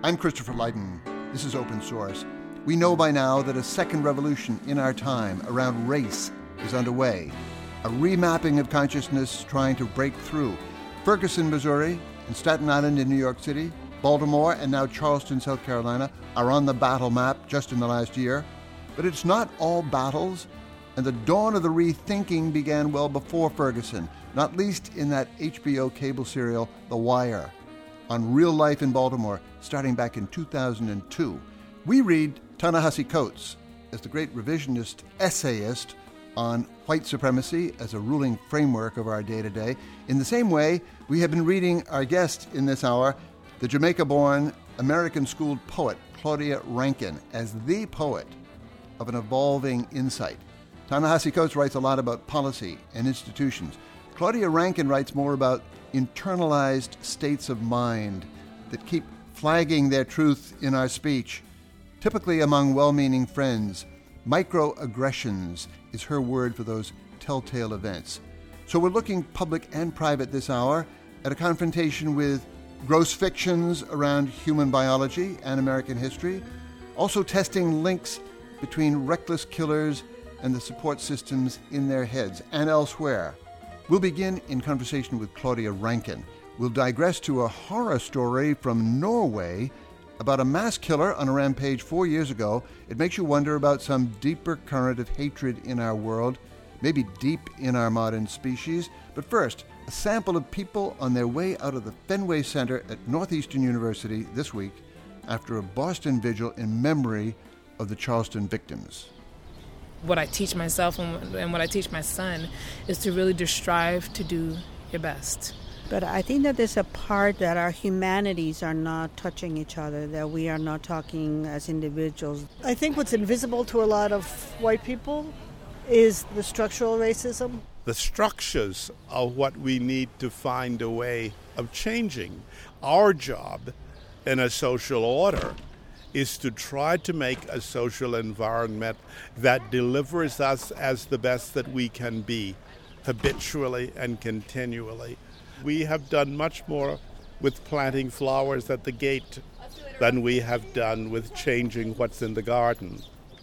I'm Christopher Lydon. This is Open Source. We know by now that a second revolution in our time around race is underway. A remapping of consciousness trying to break through. Ferguson, Missouri, and Staten Island in New York City, Baltimore, and now Charleston, South Carolina, are on the battle map just in the last year. But it's not all battles, and the dawn of the rethinking began well before Ferguson, not least in that HBO cable serial, The Wire, on real life in Baltimore, starting back in 2002. We read Ta-Nehisi Coates as the great revisionist essayist on white supremacy as a ruling framework of our day-to-day. In the same way, we have been reading our guest in this hour, the Jamaica-born, American-schooled poet Claudia Rankine, as the poet of an evolving insight. Ta-Nehisi Coates writes a lot about policy and institutions. Claudia Rankine writes more about internalized states of mind that keep flagging their truth in our speech, typically among well-meaning friends. Microaggressions is her word for those telltale events. So we're looking public and private this hour at a confrontation with gross fictions around human biology and American history, also testing links between reckless killers and the support systems in their heads and elsewhere. We'll begin in conversation with Claudia Rankine. We'll digress to a horror story from Norway about a mass killer on a rampage 4 years ago. It makes you wonder about some deeper current of hatred in our world, maybe deep in our modern species. But first, a sample of people on their way out of the Fenway Center at Northeastern University this week after a Boston vigil in memory of the Charleston victims. What I teach myself and what I teach my son is to really just strive to do your best. But I think that there's a part that our humanities are not touching each other, that we are not talking as individuals. I think what's invisible to a lot of white people is the structural racism. The structures are what we need to find a way of changing. Our job in a social order is to try to make a social environment that delivers us as the best that we can be, habitually and continually. We have done much more with planting flowers at the gate than we have done with changing what's in the garden.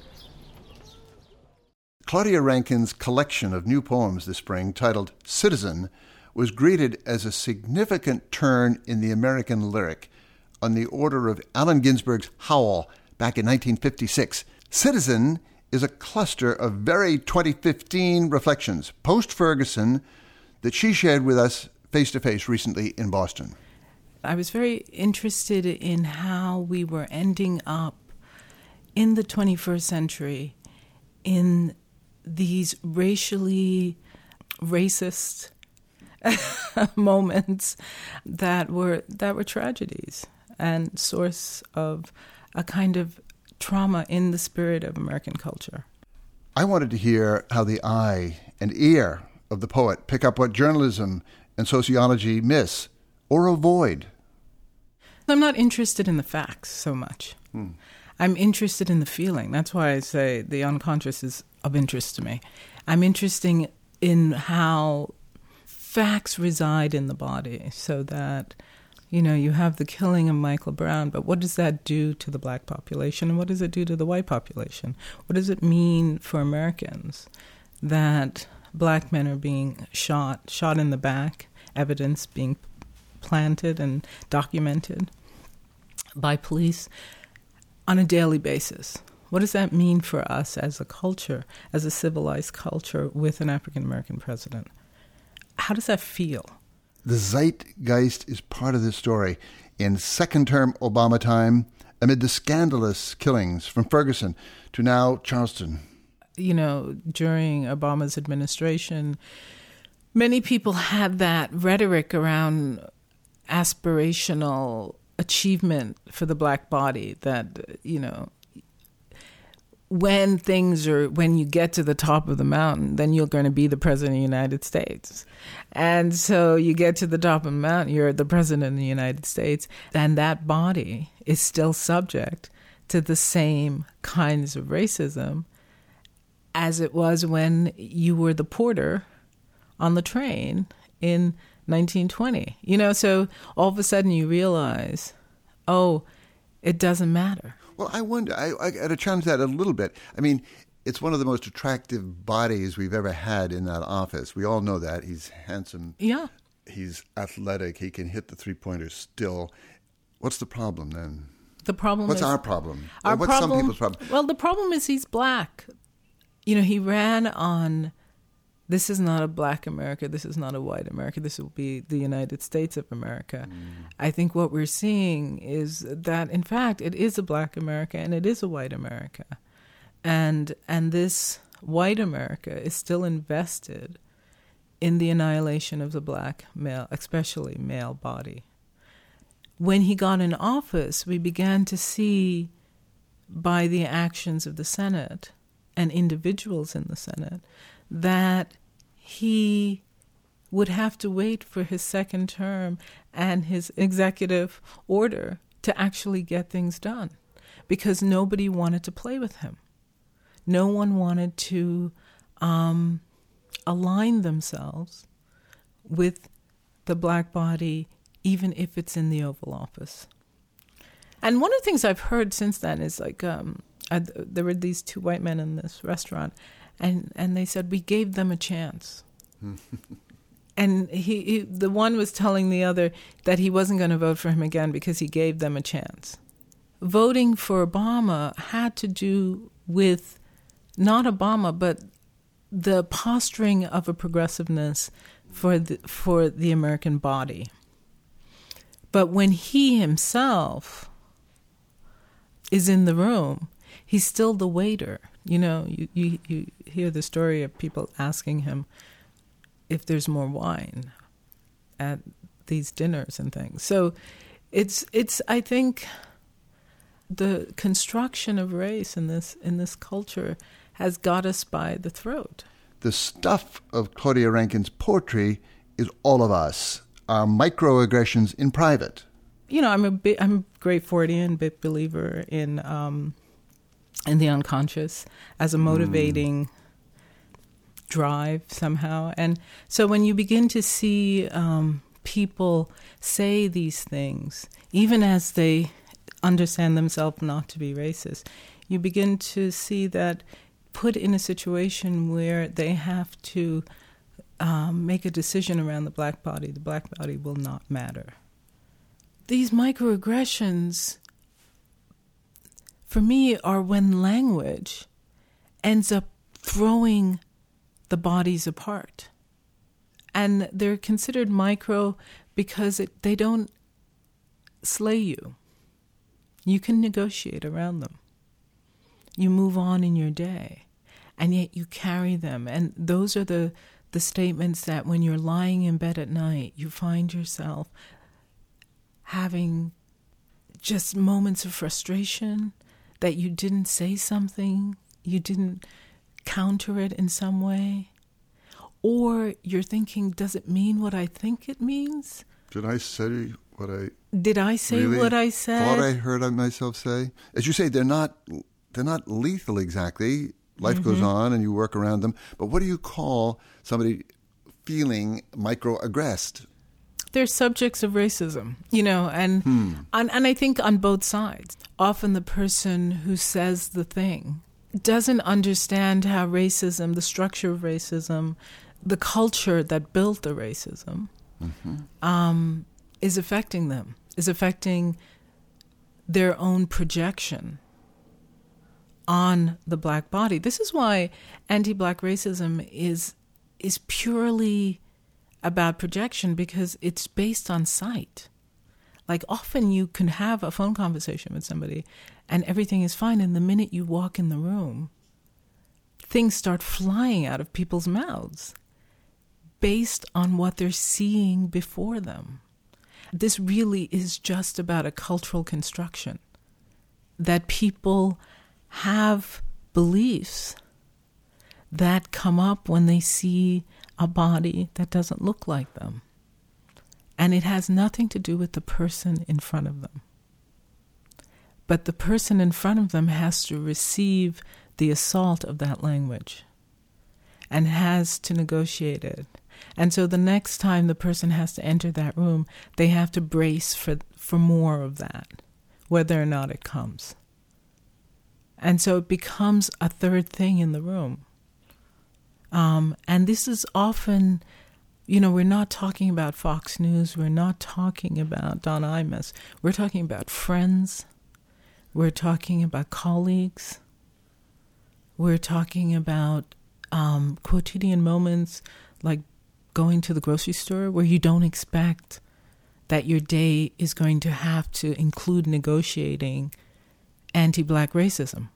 Claudia Rankine's collection of new poems this spring, titled Citizen, was greeted as a significant turn in the American lyric on the order of Allen Ginsberg's Howl back in 1956. Citizen is a cluster of very 2015 reflections, post-Ferguson, that she shared with us face-to-face recently in Boston. I was very interested in how we were ending up in the 21st century in these racially racist moments that were tragedies and source of a kind of trauma in the spirit of American culture. I wanted to hear how the eye and ear of the poet pick up what journalism and sociology miss or avoid. I'm not interested in the facts so much. I'm interested in the feeling. That's why I say the unconscious is of interest to me. I'm interested in how facts reside in the body, so that, you know, you have the killing of Michael Brown, but what does that do to the black population, and what does it do to the white population? What does it mean for Americans that black men are being shot in the back, evidence being planted and documented by police on a daily basis? What does that mean for us as a culture, as a civilized culture with an African-American president? How does that feel? The zeitgeist is part of this story. In second-term Obama time, amid the scandalous killings from Ferguson to now Charleston. You know, during Obama's administration, many people had that rhetoric around aspirational achievement for the black body that, you know, when you get to the top of the mountain, then you're going to be the president of the United States. And so you get to the top of the mountain, you're the president of the United States, and that body is still subject to the same kinds of racism as it was when you were the porter on the train in 1920. You know, so all of a sudden you realize, it doesn't matter. Well, I wonder, I got to challenge that a little bit. I mean, it's one of the most attractive bodies we've ever had in that office. We all know that. He's handsome. Yeah. He's athletic. He can hit the three-pointers still. What's the problem then? The problem What's is... our problem? Our What's problem, some people's problem? Well, the problem is he's black. You know, he ran on, this is not a black America, this is not a white America, this will be the United States of America. I think what we're seeing is that, in fact, it is a black America and it is a white America. And this white America is still invested in the annihilation of the black male, especially male body. When he got in office, we began to see by the actions of the Senate and individuals in the Senate that he would have to wait for his second term and his executive order to actually get things done because nobody wanted to play with him. No one wanted to align themselves with the black body, even if it's in the Oval Office. And one of the things I've heard since then is like, there were these two white men in this restaurant, and they said, we gave them a chance. And the one was telling the other that he wasn't going to vote for him again because he gave them a chance. Voting for Obama had to do with not Obama, but the posturing of a progressiveness for the American body. But when he himself is in the room, he's still the waiter. You know, you hear the story of people asking him if there's more wine at these dinners and things. So it's I think the construction of race in this culture has got us by the throat. The stuff of Claudia Rankine's poetry is all of us, our microaggressions in private. You know, I'm a great Fordian, big believer in the unconscious as a motivating drive somehow. And so when you begin to see people say these things, even as they understand themselves not to be racist, you begin to see that put in a situation where they have to make a decision around the black body will not matter. These microaggressions, for me, are when language ends up throwing the bodies apart. And they're considered micro because they don't slay you. You can negotiate around them. You move on in your day, and yet you carry them. And those are the statements that when you're lying in bed at night, you find yourself having just moments of frustration that you didn't say something, you didn't counter it in some way, or you're thinking, does it mean what I think it means? Did I say what I Did I say really what I said? thought I heard myself say? As you say, they're not lethal exactly. Life goes on and you work around them. But what do you call somebody feeling microaggressed? They're subjects of racism, you know, and I think on both sides. Often the person who says the thing doesn't understand how racism, the structure of racism, the culture that built the racism, is affecting them, is affecting their own projection on the black body. This is why anti-black racism is purely about projection, because it's based on sight. Like often you can have a phone conversation with somebody and everything is fine, and the minute you walk in the room, things start flying out of people's mouths based on what they're seeing before them. This really is just about a cultural construction, that people have beliefs that come up when they see a body that doesn't look like them. And it has nothing to do with the person in front of them. But the person in front of them has to receive the assault of that language and has to negotiate it. And so the next time the person has to enter that room, they have to brace for more of that, whether or not it comes. And so it becomes a third thing in the room. And this is often, we're not talking about Fox News. We're not talking about Don Imus. We're talking about friends. We're talking about colleagues. We're talking about quotidian moments like going to the grocery store where you don't expect that your day is going to have to include negotiating anti-Black racism.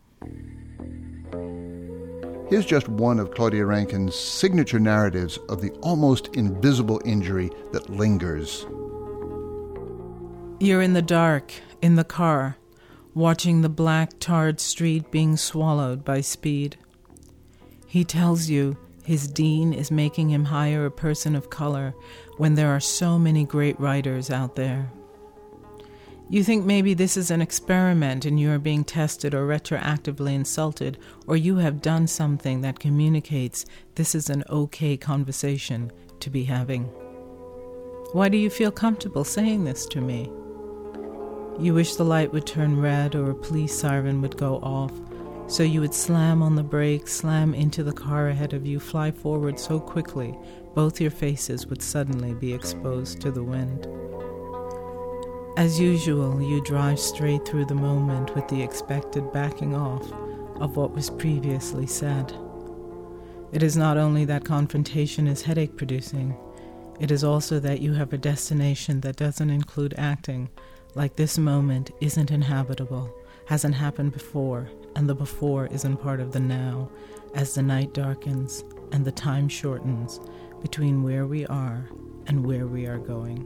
Here's just one of Claudia Rankine's signature narratives of the almost invisible injury that lingers. You're in the dark, in the car, watching the black tarred street being swallowed by speed. He tells you his dean is making him hire a person of color when there are so many great writers out there. You think maybe this is an experiment and you are being tested or retroactively insulted, or you have done something that communicates this is an okay conversation to be having. Why do you feel comfortable saying this to me? You wish the light would turn red or a police siren would go off, so you would slam on the brakes, slam into the car ahead of you, fly forward so quickly, both your faces would suddenly be exposed to the wind. As usual, you drive straight through the moment with the expected backing off of what was previously said. It is not only that confrontation is headache-producing, it is also that you have a destination that doesn't include acting, like this moment isn't inhabitable, hasn't happened before, and the before isn't part of the now, as the night darkens and the time shortens between where we are and where we are going.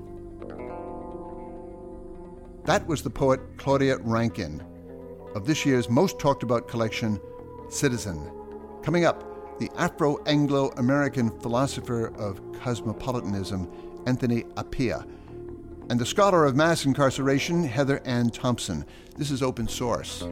That was the poet Claudia Rankine of this year's most talked about collection, Citizen. Coming up, the Afro-Anglo-American philosopher of cosmopolitanism, Anthony Appiah, and the scholar of mass incarceration, Heather Ann Thompson. This is Open Source.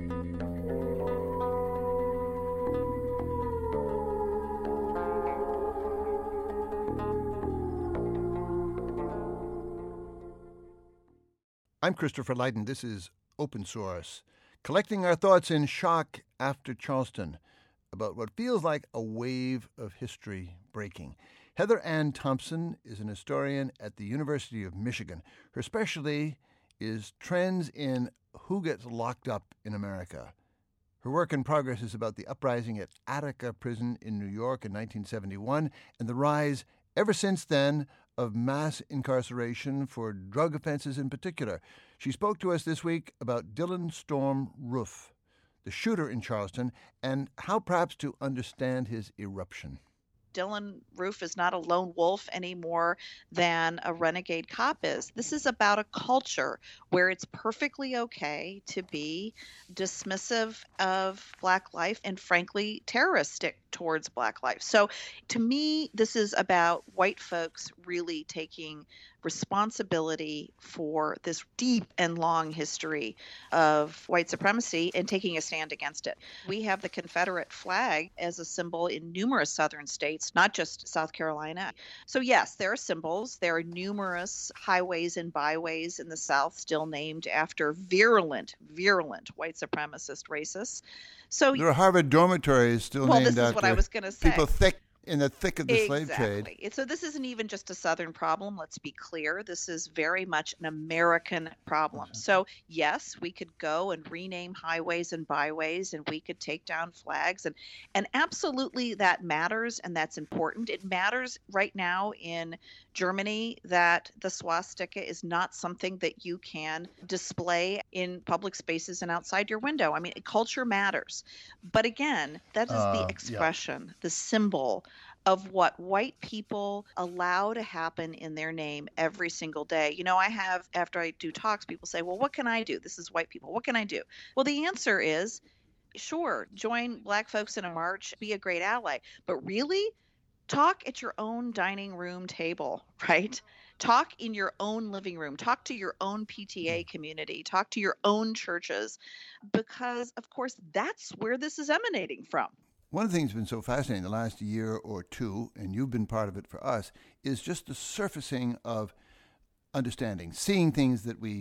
I'm Christopher Lydon. This is Open Source, collecting our thoughts in shock after Charleston about what feels like a wave of history breaking. Heather Ann Thompson is an historian at the University of Michigan. Her specialty is trends in who gets locked up in America. Her work in progress is about the uprising at Attica Prison in New York in 1971 and the rise, ever since then, of mass incarceration for drug offenses in particular. She spoke to us this week about Dylann Storm Roof, the shooter in Charleston, and how perhaps to understand his eruption. Dylann Roof is not a lone wolf any more than a renegade cop is. This is about a culture where it's perfectly okay to be dismissive of Black life and, frankly, terroristic towards Black life. So to me, this is about white folks really taking responsibility for this deep and long history of white supremacy and taking a stand against it. We have the Confederate flag as a symbol in numerous southern states, not just South Carolina. So yes, there are symbols. There are numerous highways and byways in the South still named after virulent white supremacist racists. So there are Harvard dormitories still named after. Well, this is what I was going to say. People in the thick of the slave trade. So this isn't even just a Southern problem. Let's be clear. This is very much an American problem. Mm-hmm. So yes, we could go and rename highways and byways, and we could take down flags, and absolutely that matters, and that's important. It matters right now in Germany that the swastika is not something that you can display in public spaces and outside your window. I mean, culture matters. But again, that is the expression, the symbol of what white people allow to happen in their name every single day. You know, after I do talks, people say, well, what can I do? This is white people. What can I do? Well, the answer is, sure, join Black folks in a march, be a great ally. But really, talk at your own dining room table, right? Talk in your own living room. Talk to your own PTA community. Talk to your own churches, because, of course, that's where this is emanating from. One of the things that's been so fascinating the last year or two, and you've been part of it for us, is just the surfacing of understanding, seeing things that we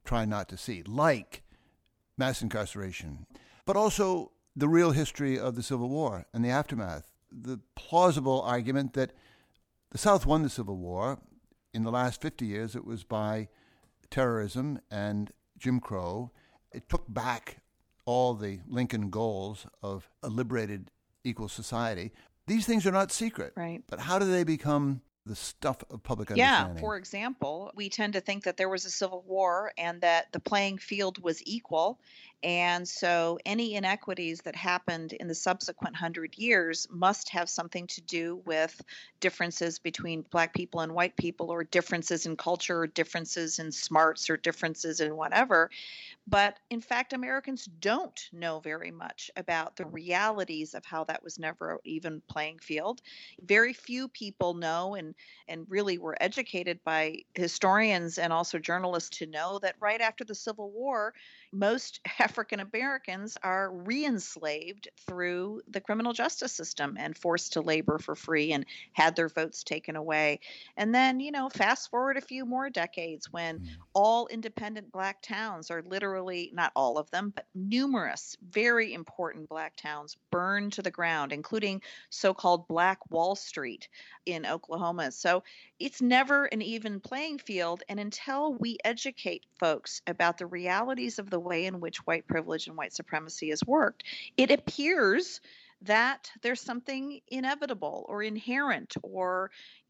try not to see, like mass incarceration, but also the real history of the Civil War and the aftermath. The plausible argument that the South won the Civil War. In the last 50 years, it was by terrorism and Jim Crow. It took back all the Lincoln goals of a liberated, equal society. These things are not secret. Right. But how do they become the stuff of public understanding? Yeah, for example, we tend to think that there was a civil war and that the playing field was equal. And so any inequities that happened in the subsequent 100 years must have something to do with differences between Black people and white people, or differences in culture, or differences in smarts, or differences in whatever. But in fact, Americans don't know very much about the realities of how that was never an even playing field. Very few people know and really were educated by historians and also journalists to know that right after the Civil War, most African Americans are re-enslaved through the criminal justice system and forced to labor for free and had their votes taken away. And then, fast forward a few more decades when all independent Black towns are literally, not all of them, but numerous very important Black towns burned to the ground, including so-called Black Wall Street in Oklahoma. So it's never an even playing field. And until we educate folks about the realities of the way in which white privilege and white supremacy has worked, it appears that there's something inevitable or inherent or,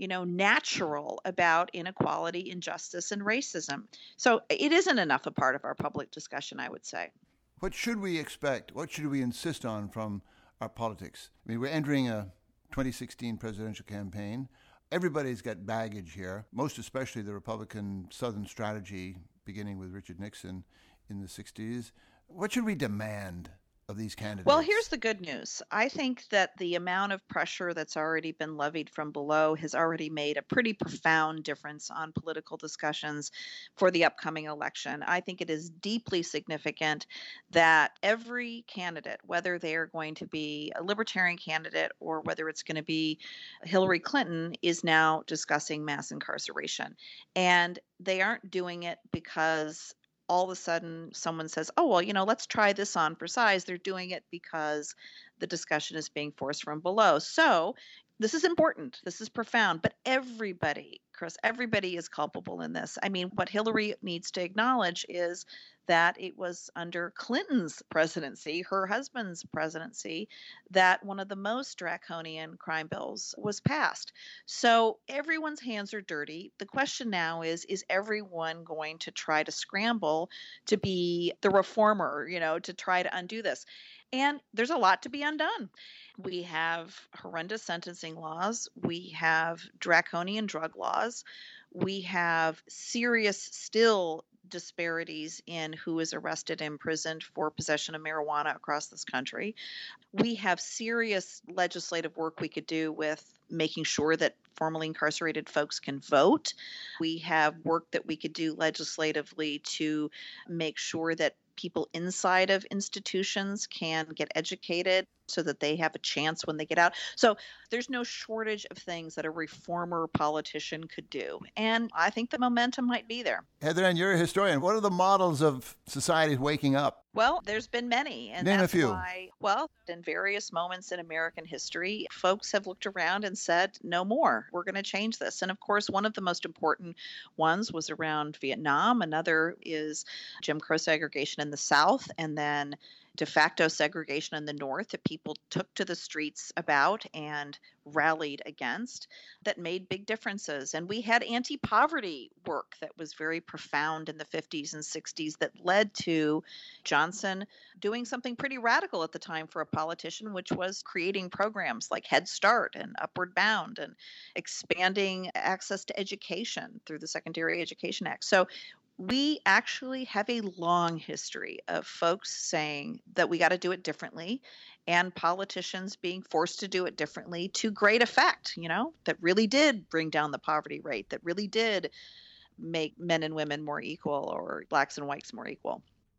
natural about inequality, injustice, and racism. So it isn't enough a part of our public discussion, I would say. What should we expect? What should we insist on from our politics? I mean, we're entering a 2016 presidential campaign. Everybody's got baggage here, most especially the Republican Southern strategy, beginning with Richard Nixon in the 60s. What should we demand of these candidates? Well, here's the good news. I think that the amount of pressure that's already been levied from below has already made a pretty profound difference on political discussions for the upcoming election. I think it is deeply significant that every candidate, whether they are going to be a libertarian candidate or whether it's going to be Hillary Clinton, is now discussing mass incarceration. And they aren't doing it because all of a sudden someone says, oh, well, let's try this on for size. They're doing it because the discussion is being forced from below. So this is important. This is profound. But everybody, Chris, everybody is culpable in this. I mean, what Hillary needs to acknowledge is that it was under Clinton's presidency, her husband's presidency, that one of the most draconian crime bills was passed. So everyone's hands are dirty. The question now is everyone going to try to scramble to be the reformer, to try to undo this? And there's a lot to be undone. We have horrendous sentencing laws. We have draconian drug laws. We have serious still disparities in who is arrested and imprisoned for possession of marijuana across this country. We have serious legislative work we could do with making sure that formerly incarcerated folks can vote. We have work that we could do legislatively to make sure that people inside of institutions can get educated so that they have a chance when they get out. So there's no shortage of things that a reformer politician could do. And I think the momentum might be there. Heather, and you're a historian. What are the models of society waking up? Well, there's been many. And Name that's a few. Why, in various moments in American history, folks have looked around and said, no more. We're going to change this. And of course, one of the most important ones was around Vietnam. Another is Jim Crow segregation in the South, and then de facto segregation in the North that people took to the streets about and rallied against, that made big differences. And we had anti-poverty work that was very profound in the 50s and 60s that led to Johnson doing something pretty radical at the time for a politician, which was creating programs like Head Start and Upward Bound and expanding access to education through the Secondary Education Act. So we actually have a long history of folks saying that we got to do it differently, and politicians being forced to do it differently to great effect, that really did bring down the poverty rate, that really did make men and women more equal, or blacks and whites more equal.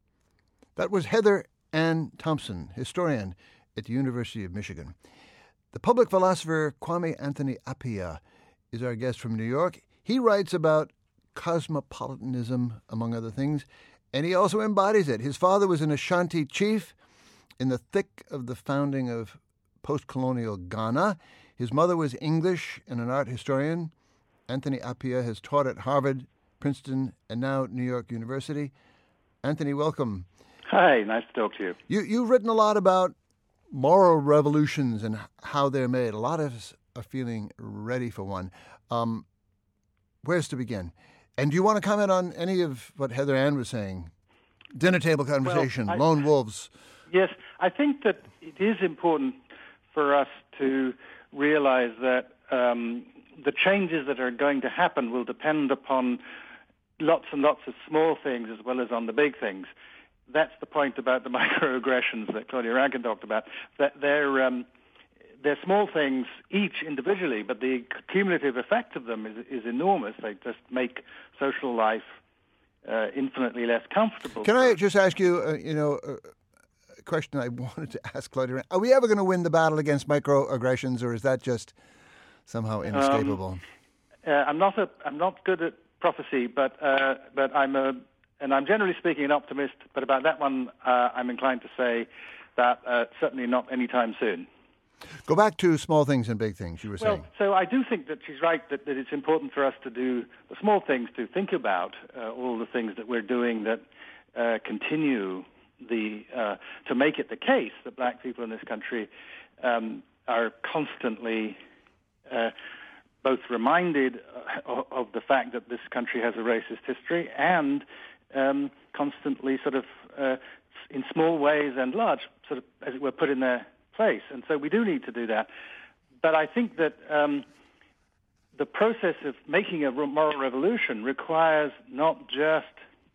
That was Heather Ann Thompson, historian at the University of Michigan. The public philosopher Kwame Anthony Appiah is our guest from New York. He writes about cosmopolitanism, among other things, and he also embodies it. His father was an Ashanti chief in the thick of the founding of post-colonial Ghana. His mother was English and an art historian. Anthony Appiah has taught at Harvard, Princeton, and now New York University. Anthony, welcome. Hi, nice to talk to you. You've written a lot about moral revolutions and how they're made. A lot of us are feeling ready for one. Where's to begin? And do you want to comment on any of what Heather Ann was saying? Dinner table conversation, lone wolves. Yes, I think that it is important for us to realize that the changes that are going to happen will depend upon lots and lots of small things as well as on the big things. That's the point about the microaggressions that Claudia Rankine talked about. That they're small things each individually, but the cumulative effect of them is enormous. They just make social life infinitely less comfortable. Can I just ask you, a question I wanted to ask Claudia? Are we ever going to win the battle against microaggressions, or is that just somehow inescapable? I'm not good at prophecy, but I'm generally speaking an optimist. But about that one, I'm inclined to say that certainly not anytime soon. Go back to small things and big things, you were saying. Well, so I do think that she's right that it's important for us to do the small things, to think about all the things that we're doing that continue to make it the case that black people in this country are constantly both reminded of the fact that this country has a racist history and constantly sort of in small ways and large, sort of, as it were, put in their place. And so we do need to do that. But I think that the process of making a moral revolution requires not just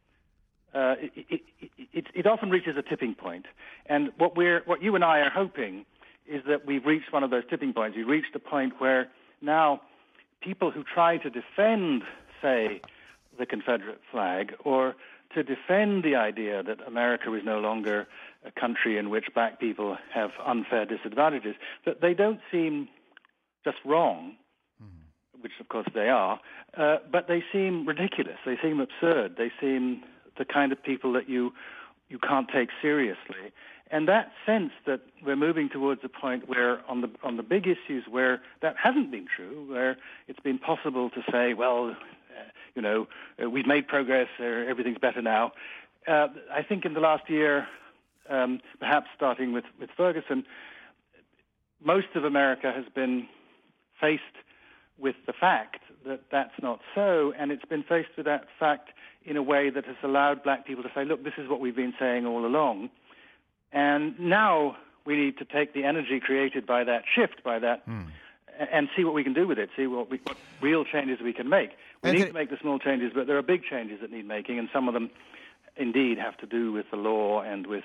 it often reaches a tipping point. And what you and I are hoping is that we've reached one of those tipping points. We've reached a point where now people who try to defend, say, the Confederate flag, or to defend the idea that America is no longer a country in which black people have unfair disadvantages, that they don't seem just wrong, which of course they are, but they seem ridiculous. They seem absurd. They seem the kind of people that you can't take seriously. And that sense that we're moving towards a point where on the big issues where that hasn't been true, where it's been possible to say, well, we've made progress, everything's better now. I think in the last year, perhaps starting with Ferguson, most of America has been faced with the fact that that's not so, and it's been faced with that fact in a way that has allowed black people to say, look, this is what we've been saying all along. And now we need to take the energy created by that shift, by that, and see what we can do with it, see what real changes we can make. We need to make the small changes, but there are big changes that need making, and some of them indeed have to do with the law and with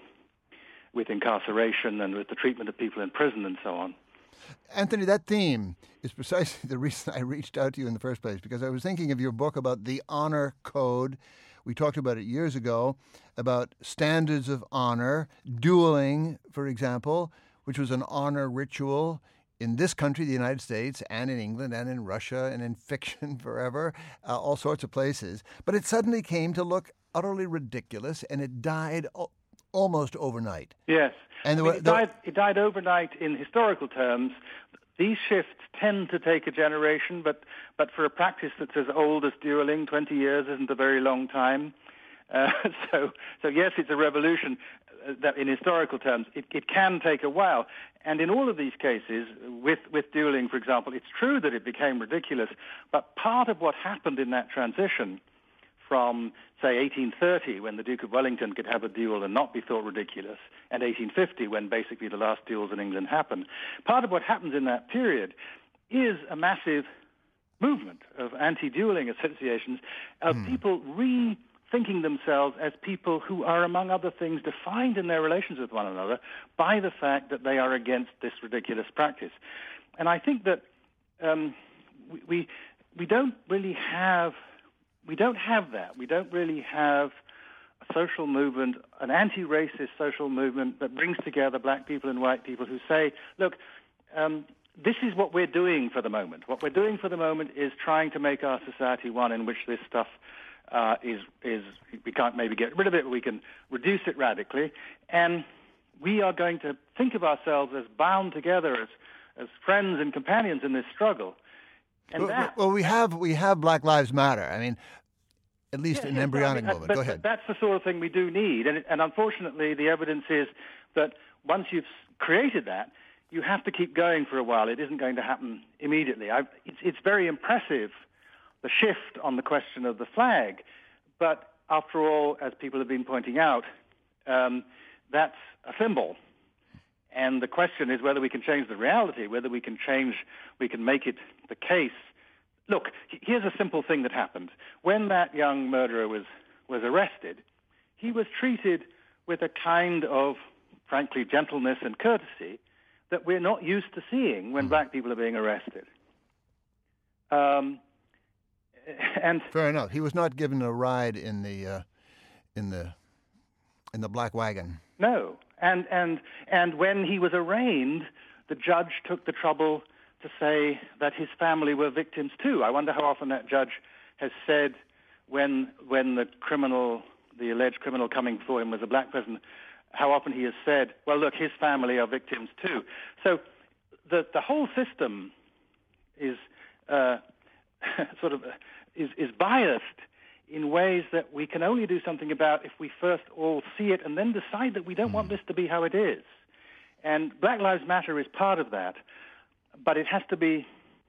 incarceration and with the treatment of people in prison and so on. Anthony, that theme is precisely the reason I reached out to you in the first place, because I was thinking of your book about the honor code. We talked about it years ago, about standards of honor, dueling, for example, which was an honor ritual in this country, the United States, and in England, and in Russia, and in fiction forever, all sorts of places. But it suddenly came to look utterly ridiculous, and it died almost overnight. Yes. And it died overnight in historical terms. These shifts tend to take a generation, but for a practice that's as old as dueling, 20 years isn't a very long time. So yes, it's a revolution that in historical terms. It can take a while. And in all of these cases, with dueling, for example, it's true that it became ridiculous, but part of what happened in that transition from, say, 1830, when the Duke of Wellington could have a duel and not be thought ridiculous, and 1850, when basically the last duels in England happened. Part of what happens in that period is a massive movement of anti-dueling associations, of people rethinking themselves as people who are, among other things, defined in their relations with one another by the fact that they are against this ridiculous practice. And I think that we don't really have... We don't have that. We don't really have a social movement, an anti-racist social movement that brings together black people and white people who say, look, this is what we're doing for the moment. What we're doing for the moment is trying to make our society one in which this stuff is we can't maybe get rid of it, but we can reduce it radically, and we are going to think of ourselves as bound together as friends and companions in this struggle. And we have Black Lives Matter. I mean, at least an embryonic moment. Go ahead. That's the sort of thing we do need, and unfortunately, the evidence is that once you've created that, you have to keep going for a while. It isn't going to happen immediately. It's very impressive, the shift on the question of the flag, but after all, as people have been pointing out, that's a symbol. And the question is whether we can change the reality, whether we can make it the case. Look, here's a simple thing that happened. When that young murderer was arrested, he was treated with a kind of, frankly, gentleness and courtesy that we're not used to seeing when black people are being arrested. And fair enough. He was not given a ride in the black wagon. No. And when he was arraigned, the judge took the trouble to say that his family were victims too. I wonder how often that judge has said when the alleged criminal coming before him was a black person, how often he has said, well, look, his family are victims too. So the whole system is is biased in ways that we can only do something about if we first all see it and then decide that we don't want this to be how it is. And Black Lives Matter is part of that, but it has to be,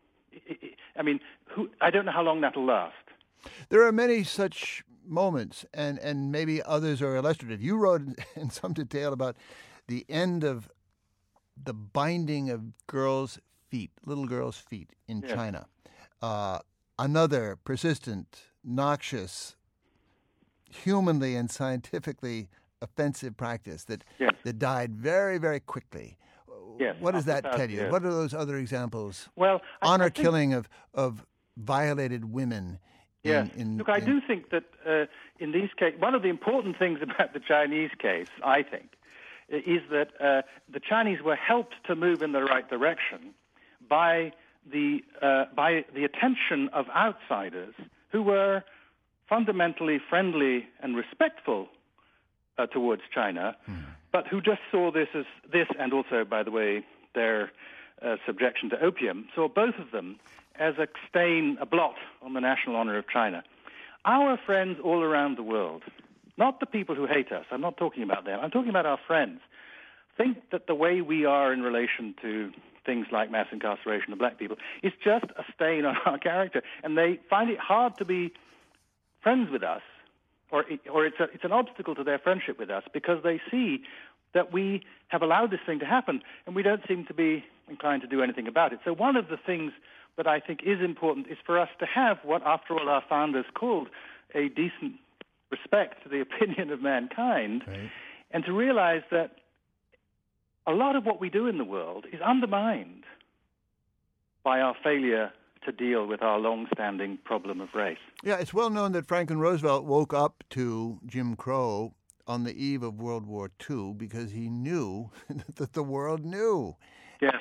I don't know how long that'll last. There are many such moments, and maybe others are illustrative. You wrote in some detail about the end of the binding of little girls' feet in China. Another persistent, noxious, humanly and scientifically offensive practice that died very, very quickly. Yes, what does that tell you? What are those other examples? Well, honor killing of violated women. I do think that in these cases, one of the important things about the Chinese case, I think, is that the Chinese were helped to move in the right direction by the attention of outsiders who were fundamentally friendly and respectful towards China, but who just saw this and also, by the way, their subjection to opium, saw both of them as a stain, a blot on the national honor of China. Our friends all around the world, not the people who hate us, I'm not talking about them, I'm talking about our friends, think that the way we are in relation to things like mass incarceration of black people is just a stain on our character, and they find it hard to be friends with us, or it's an obstacle to their friendship with us because they see that we have allowed this thing to happen, and we don't seem to be inclined to do anything about it. So one of the things that I think is important is for us to have what, after all, our founders called a decent respect to the opinion of mankind, right, and to realize that a lot of what we do in the world is undermined by our failure to deal with our long-standing problem of race. Yeah, it's well known that Franklin Roosevelt woke up to Jim Crow on the eve of World War II because he knew that the world knew. Yes.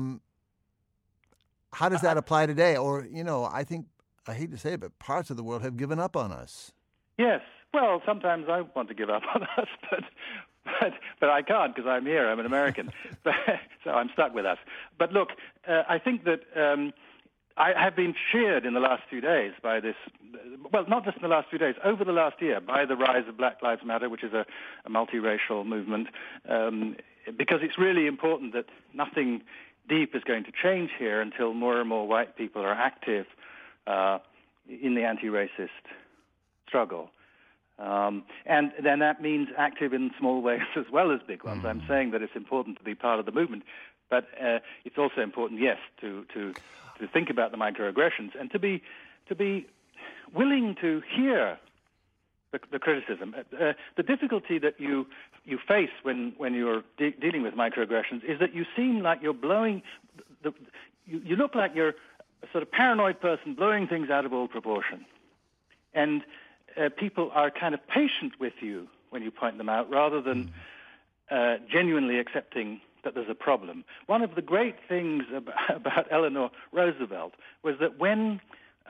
How does that apply today? Or, I think, I hate to say it, but parts of the world have given up on us. Yes. Well, sometimes I want to give up on us, but I can't because I'm here. I'm an American. So I'm stuck with us. But look, I think that I have been cheered in the last few days by this, well, not just in the last few days, over the last year, by the rise of Black Lives Matter, which is a multiracial movement, because it's really important that nothing deep is going to change here until more and more white people are active in the anti-racist struggle. And then that means active in small ways as well as big ones. I'm saying that it's important to be part of the movement, but it's also important, yes, to think about the microaggressions and to be willing to hear the criticism. The difficulty that you face when you're dealing with microaggressions is that you seem like you're blowing. You look like you're a sort of paranoid person blowing things out of all proportion, and people are kind of patient with you when you point them out, rather than genuinely accepting that there's a problem. One of the great things about Eleanor Roosevelt was that when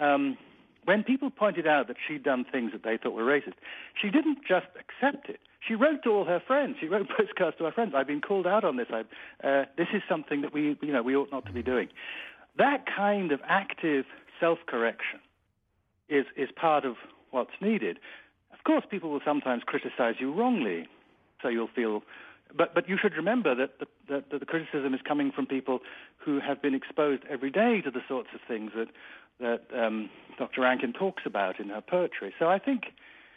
people pointed out that she'd done things that they thought were racist, she didn't just accept it. She wrote to all her friends. She wrote postcards to her friends. I've been called out on this. This is something that we ought not to be doing. That kind of active self-correction is part of what's needed. Of course, people will sometimes criticize you wrongly, so you'll feel. But you should remember that the criticism is coming from people who have been exposed every day to the sorts of things that Dr. Rankin talks about in her poetry. So I think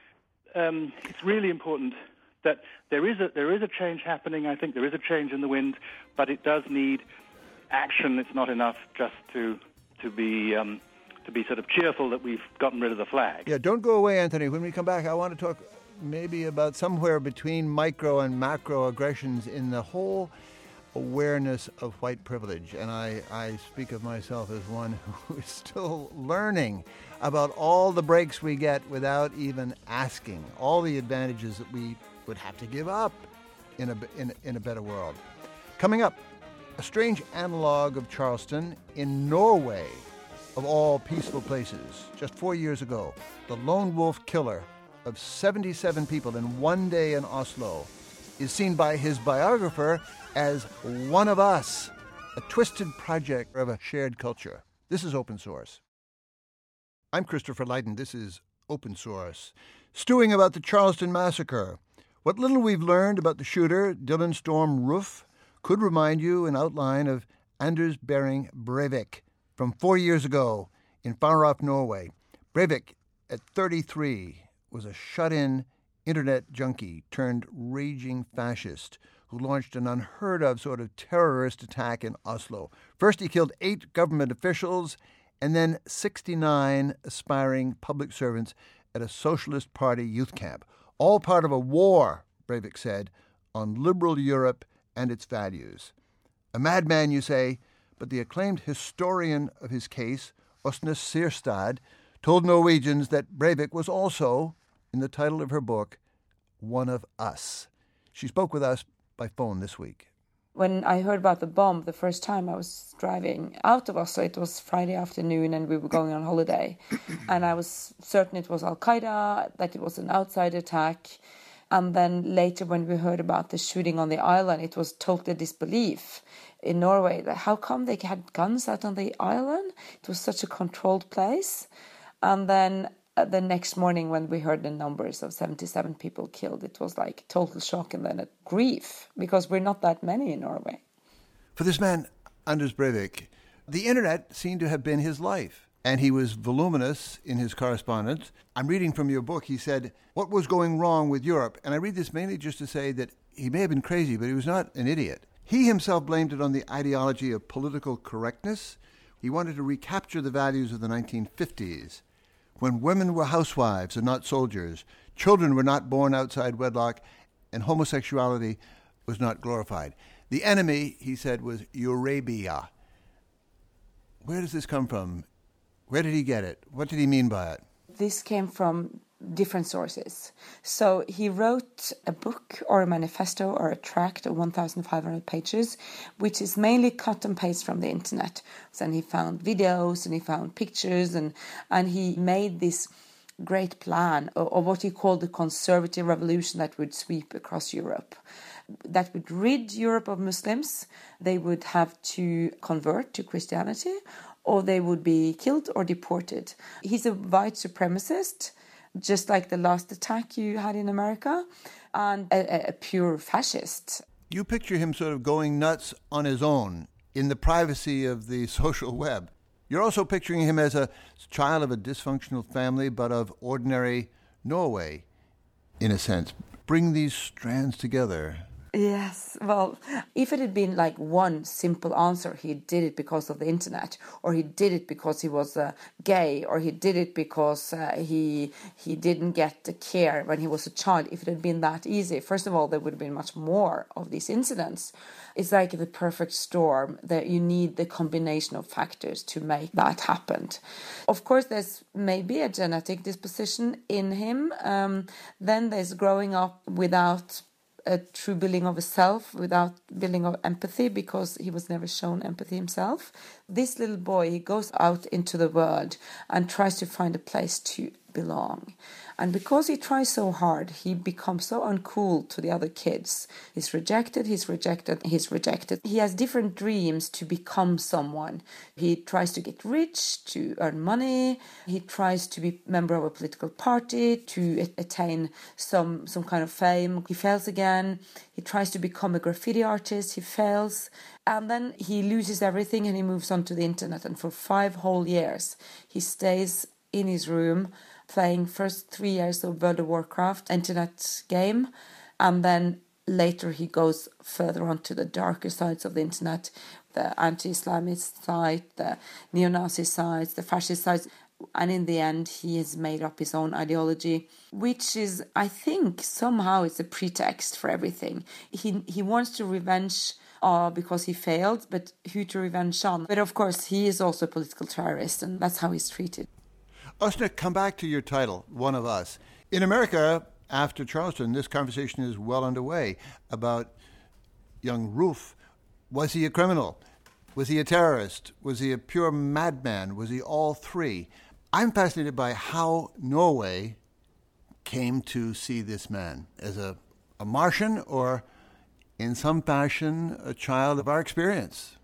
it's really important that there is a change happening. I think there is a change in the wind, but it does need action. It's not enough just to be sort of cheerful that we've gotten rid of the flag. Yeah, don't go away, Anthony. When we come back, I want to talk maybe about somewhere between micro and macro aggressions in the whole awareness of white privilege. And I speak of myself as one who is still learning about all the breaks we get without even asking, all the advantages that we would have to give up in a better world. Coming up, a strange analog of Charleston in Norway, of all peaceful places. Just 4 years ago, the lone wolf killer of 77 people in one day in Oslo is seen by his biographer as one of us, a twisted project of a shared culture. This is Open Source. I'm Christopher Lydon. This is Open Source. Stewing about the Charleston massacre. What little we've learned about the shooter, Dylan Storm Roof, could remind you an outline of Anders Behring Breivik from 4 years ago in far-off Norway. Breivik, at 33, was a shut-in internet junkie turned raging fascist who launched an unheard-of sort of terrorist attack in Oslo. First, he killed 8 government officials and then 69 aspiring public servants at a Socialist Party youth camp. All part of a war, Breivik said, on liberal Europe and its values. A madman, you say, but the acclaimed historian of his case, Åsne Sirstad, told Norwegians that Breivik was also, in the title of her book, one of us. She spoke with us by phone this week. When I heard about the bomb the first time, I was driving out of Oslo. It was Friday afternoon and we were going on holiday. And I was certain it was Al-Qaeda, that it was an outside attack. And then later when we heard about the shooting on the island, it was total disbelief in Norway. How come they had guns out on the island? It was such a controlled place. And then the next morning when we heard the numbers of 77 people killed, it was like total shock and then a grief, because we're not that many in Norway. For this man, Anders Breivik, the internet seemed to have been his life, and he was voluminous in his correspondence. I'm reading from your book. He said, what was going wrong with Europe? And I read this mainly just to say that he may have been crazy, but he was not an idiot. He himself blamed it on the ideology of political correctness. He wanted to recapture the values of the 1950s, when women were housewives and not soldiers, children were not born outside wedlock, and homosexuality was not glorified. The enemy, he said, was Eurabia. Where does this come from? Where did he get it? What did he mean by it? This came from different sources. So he wrote a book or a manifesto or a tract of 1,500 pages, which is mainly cut and paste from the internet. And he found videos and he found pictures and he made this great plan of what he called the conservative revolution that would sweep across Europe, that would rid Europe of Muslims. They would have to convert to Christianity or they would be killed or deported. He's a white supremacist, just like the last attack you had in America, and a pure fascist. You picture him sort of going nuts on his own in the privacy of the social web. You're also picturing him as a child of a dysfunctional family, but of ordinary Norway, in a sense. Bring these strands together. Yes, well, if it had been like one simple answer, he did it because of the internet, or he did it because he was gay, or he did it because he didn't get the care when he was a child. If it had been that easy, first of all, there would have been much more of these incidents. It's like the perfect storm that you need the combination of factors to make that happen. Of course, there's maybe a genetic disposition in him. Then there's growing up without a true building of a self without building of empathy, because he was never shown empathy himself. This little boy, he goes out into the world and tries to find a place to belong. And because he tries so hard, he becomes so uncool to the other kids. He's rejected, he's rejected, he's rejected. He has different dreams to become someone. He tries to get rich, to earn money. He tries to be a member of a political party, to attain some kind of fame. He fails again. He tries to become a graffiti artist. He fails. And then he loses everything and he moves on to the internet. And for 5 whole years, he stays in his room playing first 3 years of World of Warcraft internet game, and then later he goes further on to the darker sides of the internet, the anti-Islamist side, the neo-Nazi sides, the fascist sides, and in the end he has made up his own ideology, which is, I think, somehow it's a pretext for everything. He wants to revenge because he failed, but who to revenge on? But of course he is also a political terrorist, and that's how he's treated. Åsne, come back to your title, One of Us. In America, after Charleston, this conversation is well underway about young Rolf. Was he a criminal? Was he a terrorist? Was he a pure madman? Was he all three? I'm fascinated by how Norway came to see this man as a Martian, or in some fashion a child of our experience.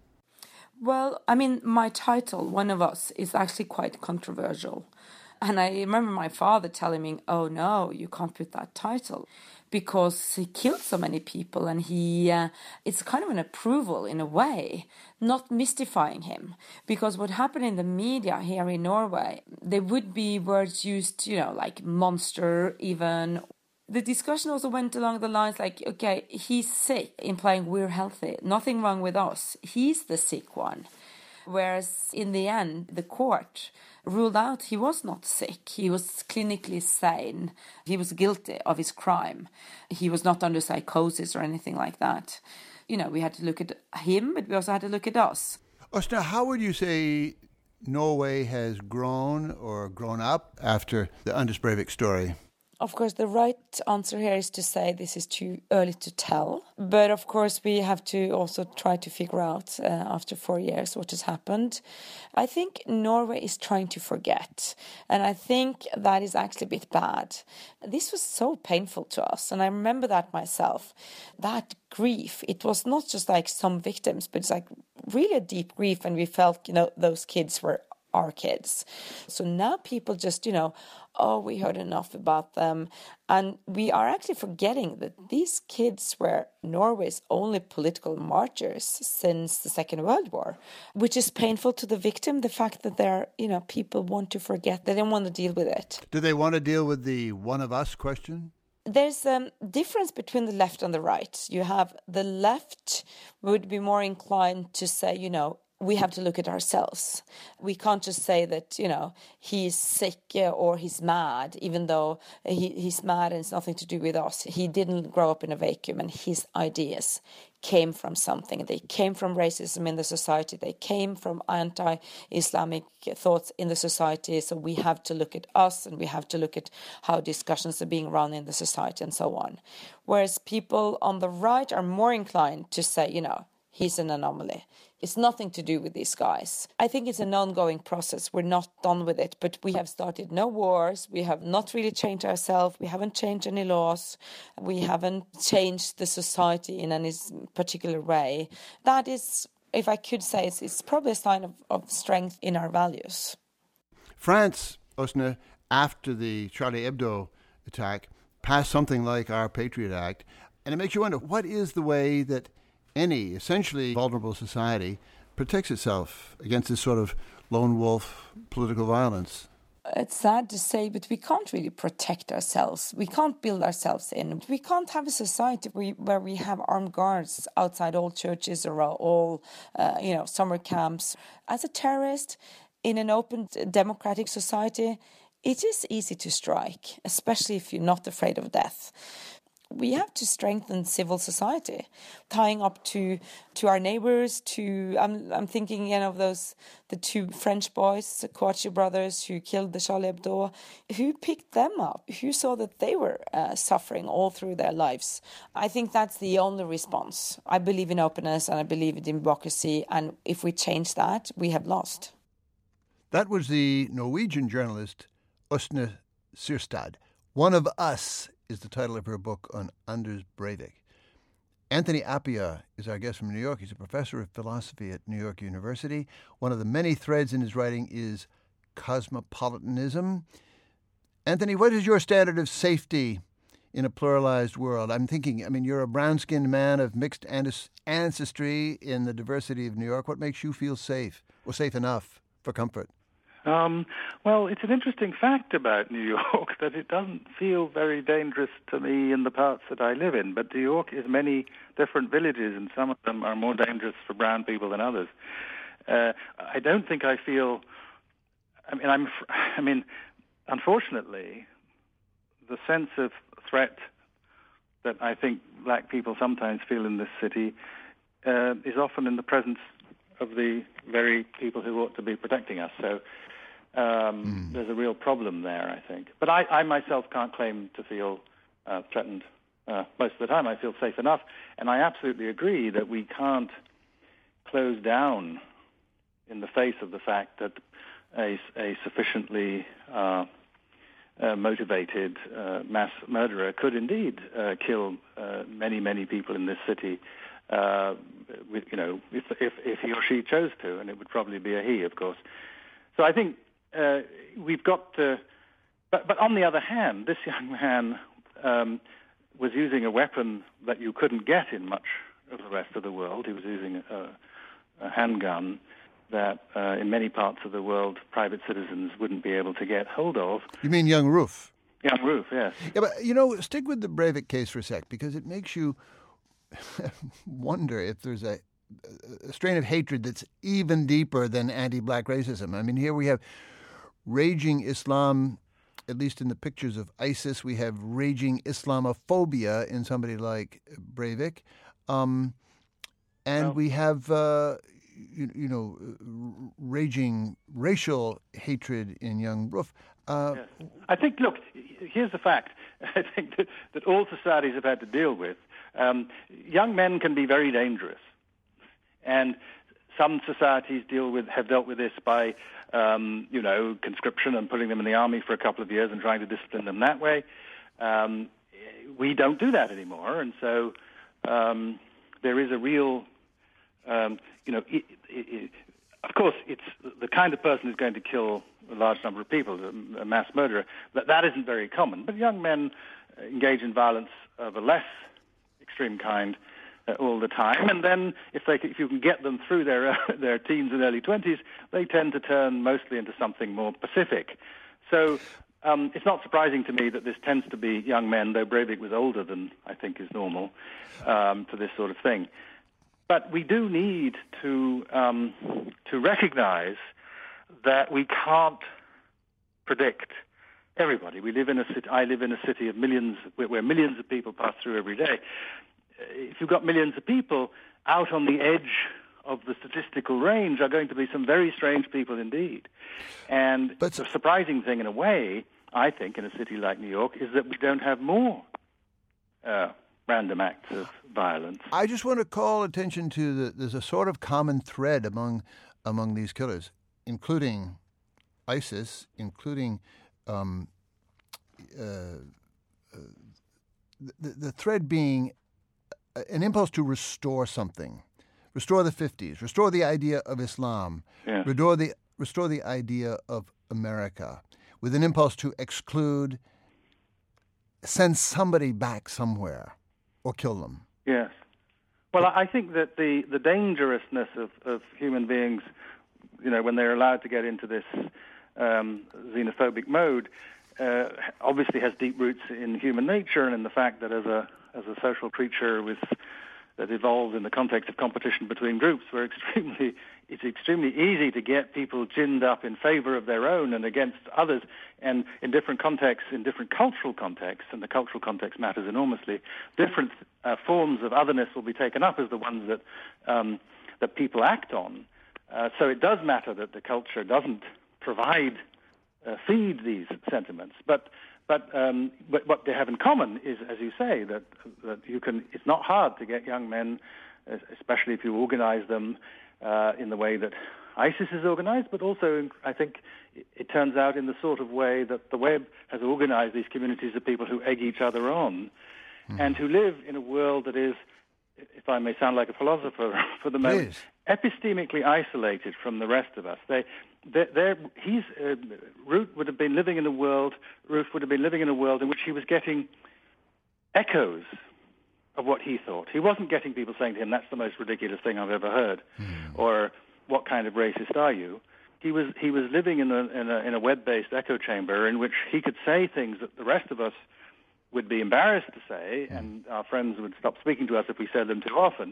Well, I mean, my title, One of Us, is actually quite controversial. And I remember my father telling me, oh no, you can't put that title, because he killed so many people, and it's kind of an approval in a way, not mystifying him. Because what happened in the media here in Norway, there would be words used, like monster even. The discussion also went along the lines like, okay, he's sick, implying we're healthy. Nothing wrong with us. He's the sick one. Whereas in the end, the court ruled out he was not sick. He was clinically sane. He was guilty of his crime. He was not under psychosis or anything like that. We had to look at him, but we also had to look at us. Åsne, how would you say Norway has grown or grown up after the Anders Breivik story? Of course, the right answer here is to say this is too early to tell. But of course, we have to also try to figure out after 4 years what has happened. I think Norway is trying to forget. And I think that is actually a bit bad. This was so painful to us. And I remember that myself. That grief, it was not just like some victims, but it's like really a deep grief. And we felt, those kids were our kids. So now people just, we heard enough about them. And we are actually forgetting that these kids were Norway's only political martyrs since the Second World War, which is painful to the victim, the fact that people want to forget. They don't want to deal with it. Do they want to deal with the one of us question? There's a difference between the left and the right. You have the left would be more inclined to say, we have to look at ourselves. We can't just say that, he's sick or he's mad, even though he's mad and it's nothing to do with us. He didn't grow up in a vacuum, and his ideas came from something. They came from racism in the society. They came from anti-Islamic thoughts in the society. So we have to look at us, and we have to look at how discussions are being run in the society and so on. Whereas people on the right are more inclined to say, he's an anomaly. It's nothing to do with these guys. I think it's an ongoing process. We're not done with it, but we have started no wars. We have not really changed ourselves. We haven't changed any laws. We haven't changed the society in any particular way. That is, if I could say, it's probably a sign of strength in our values. France, Åsne, after the Charlie Hebdo attack, passed something like our Patriot Act. And it makes you wonder, what is the way that any essentially vulnerable society protects itself against this sort of lone wolf political violence? It's sad to say, but we can't really protect ourselves. We can't build ourselves in. We can't have a society where we have armed guards outside all churches or all, summer camps. As a terrorist in an open democratic society, it is easy to strike, especially if you're not afraid of death. we have to strengthen civil society, tying up to our neighbors. I'm thinking of the two French boys, the Kouachi brothers, who killed the Charlie Hebdo. Who picked them up? Who saw that they were suffering all through their lives? I think that's the only response. I believe in openness and I believe in democracy, and if we change that, we have lost. That was the Norwegian journalist Åsne Syrstad. One of Us is the title of her book on Anders Breivik. Anthony Appia is our guest from New York. He's a professor of philosophy at New York University. One of the many threads in his writing is cosmopolitanism. Anthony, what is your standard of safety in a pluralized world? I'm thinking, you're a brown-skinned man of mixed ancestry in the diversity of New York. What makes you feel safe, or safe enough for comfort? Well, it's an interesting fact about New York that it doesn't feel very dangerous to me in the parts that I live in. But New York is many different villages, and some of them are more dangerous for brown people than others. I don't think I feel. Unfortunately, the sense of threat that I think black people sometimes feel in this city is often in the presence of the very people who ought to be protecting us. So there's a real problem there, I think. But I myself can't claim to feel threatened. Most of the time I feel safe enough. And I absolutely agree that we can't close down in the face of the fact that a sufficiently motivated mass murderer could indeed kill many, many people in this city. If he or she chose to, and it would probably be a he, of course. So I think we've got to. But on the other hand, this young man was using a weapon that you couldn't get in much of the rest of the world. He was using a handgun that in many parts of the world private citizens wouldn't be able to get hold of. You mean young Roof? Young Roof, yes. Yeah, but stick with the Breivik case for a sec, because it makes you wonder if there's a strain of hatred that's even deeper than anti-black racism. Here we have raging Islam, at least in the pictures of ISIS. We have raging Islamophobia in somebody like Breivik. We have, raging racial hatred in young Roof. Yes. I think, look, here's the fact. I think that all societies have had to deal with. Young men can be very dangerous. And some societies have dealt with this by, conscription and putting them in the army for a couple of years and trying to discipline them that way. We don't do that anymore. And so there is a real, of course, it's the kind of person who's going to kill a large number of people, a mass murderer. That isn't very common. But young men engage in violence of a less extreme kind all the time, and then if you can get them through their teens and early 20s, they tend to turn mostly into something more pacific. So it's not surprising to me that this tends to be young men, though Breivik was older than I think is normal for this sort of thing. But we do need to recognize that we can't predict everybody. We live in a city. I live in a city of millions, where millions of people pass through every day. If you've got millions of people, out on the edge of the statistical range are going to be some very strange people indeed. And the surprising thing, in a way, I think, in a city like New York, is that we don't have more random acts of violence. I just want to call attention to there's a sort of common thread among these killers, including ISIS, including the thread being an impulse to restore something, restore the 50s, restore the idea of Islam, yeah. restore the idea of America, with an impulse to exclude, send somebody back somewhere, or kill them. Yes. Well, I think that the dangerousness of human beings, when they're allowed to get into this xenophobic mode, obviously has deep roots in human nature and in the fact that as a social creature that evolved in the context of competition between groups, we're extremely it's extremely easy to get people ginned up in favor of their own and against others, and in different contexts, in different cultural contexts, and the cultural context matters enormously, different forms of otherness will be taken up as the ones that people act on. So it does matter that the culture doesn't feed these sentiments. But what they have in common is, as you say, that you can. It's not hard to get young men, especially if you organize them in the way that ISIS is organized, but also, I think, it turns out in the sort of way that the web has organized these communities of people who egg each other on, and who live in a world that is, if I may sound like a philosopher for the moment, epistemically isolated from the rest of us. Ruth would have been living in a world in which he was getting echoes of what he thought. He wasn't getting people saying to him, "That's the most ridiculous thing I've ever heard," or "What kind of racist are you?" He was living in a web-based echo chamber in which he could say things that the rest of us would be embarrassed to say, and our friends would stop speaking to us if we said them too often.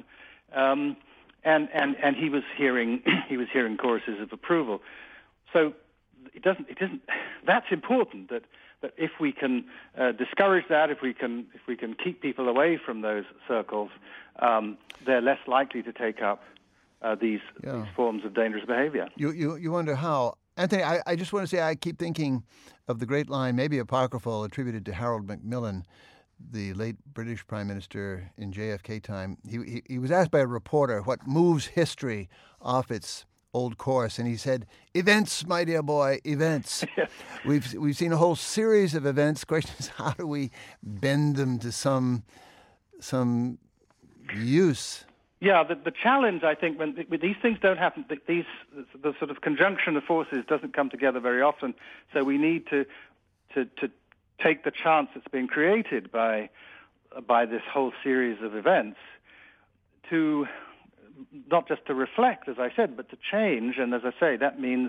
And he was hearing choruses of approval. So it isn't. That's important. That if we can discourage that, if we can keep people away from those circles, they're less likely to take up these forms of dangerous behavior. You wonder how. Anthony, I just want to say I keep thinking of the great line, maybe apocryphal, attributed to Harold Macmillan, the late British Prime Minister in JFK time. He was asked by a reporter what moves history off its old course, and he said, "Events, my dear boy, events." We've seen a whole series of events. The question is, how do we bend them to some use? Yeah, the challenge, I think, when these things don't happen, the sort of conjunction of forces doesn't come together very often. So we need to take the chance that's been created by this whole series of events to not just to reflect, as I said, but to change. And as I say, that means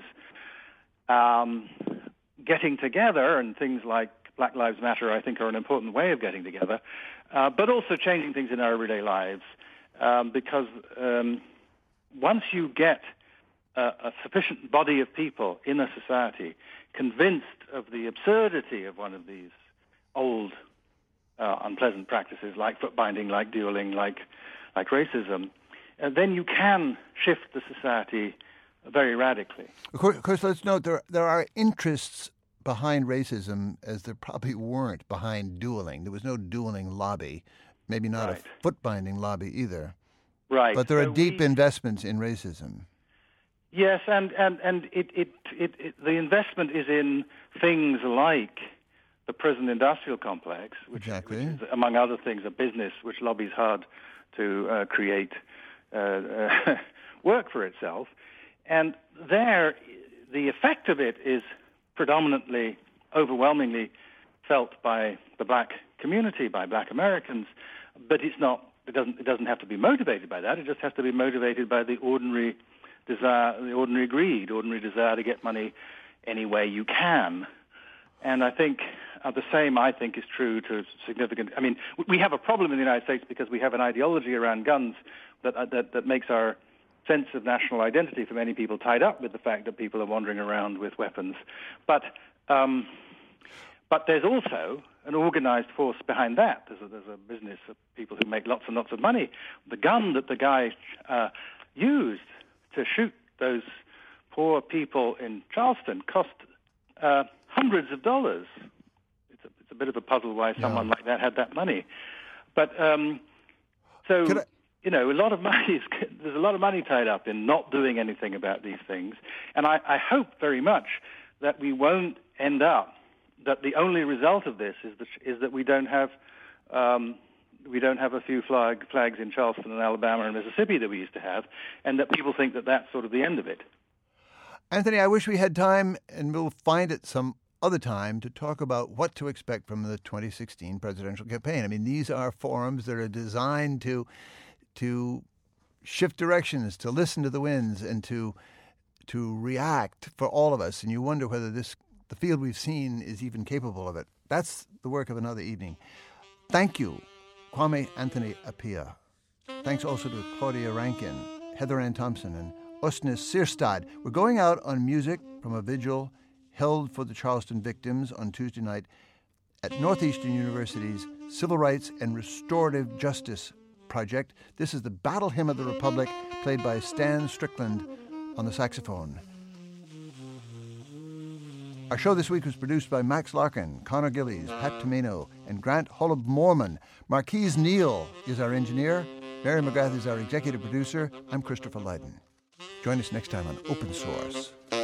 getting together, and things like Black Lives Matter, I think, are an important way of getting together, but also changing things in our everyday lives. Because once you get a sufficient body of people in a society convinced of the absurdity of one of these old unpleasant practices like foot binding, like dueling, like racism, then you can shift the society very radically. Of course, let's note there are interests behind racism as there probably weren't behind dueling. There was no dueling lobby. Maybe not a foot-binding lobby either. Right. But there are deep investments in racism. Yes, and the investment is in things like the prison industrial complex, which is, among other things, a business which lobbies hard to create work for itself. And there, the effect of it is predominantly, overwhelmingly felt by the black community, by black Americans. But it's not. It doesn't have to be motivated by that. It just has to be motivated by the ordinary desire, the ordinary greed, ordinary desire to get money any way you can. And I think the same, I think, is true to significant. I mean, we have a problem in the United States because we have an ideology around guns that makes our sense of national identity for many people tied up with the fact that people are wandering around with weapons. But there's also an organized force behind that. There's a business of people who make lots and lots of money. The gun that the guy used to shoot those poor people in Charleston cost hundreds of dollars. It's a bit of a puzzle why someone like that had that money. But a lot of money there's a lot of money tied up in not doing anything about these things. And I hope very much that we won't end up that the only result of this is that we don't have a few flags in Charleston and Alabama and Mississippi that we used to have, and that people think that that's sort of the end of it. Anthony, I wish we had time, and we'll find it some other time, to talk about what to expect from the 2016 presidential campaign. I mean, these are forums that are designed to shift directions, to listen to the winds, and to react for all of us. And you wonder whether the field we've seen is even capable of it. That's the work of another evening. Thank you, Kwame Anthony Appiah. Thanks also to Claudia Rankin, Heather Ann Thompson, and Åsnes Sirstad. We're going out on music from a vigil held for the Charleston victims on Tuesday night at Northeastern University's Civil Rights and Restorative Justice Project. This is the Battle Hymn of the Republic, played by Stan Strickland on the saxophone. Our show this week was produced by Max Larkin, Connor Gillies, Pat Tomino, and Grant Holub-Morman. Marquise Neal is our engineer. Mary McGrath is our executive producer. I'm Christopher Lydon. Join us next time on Open Source.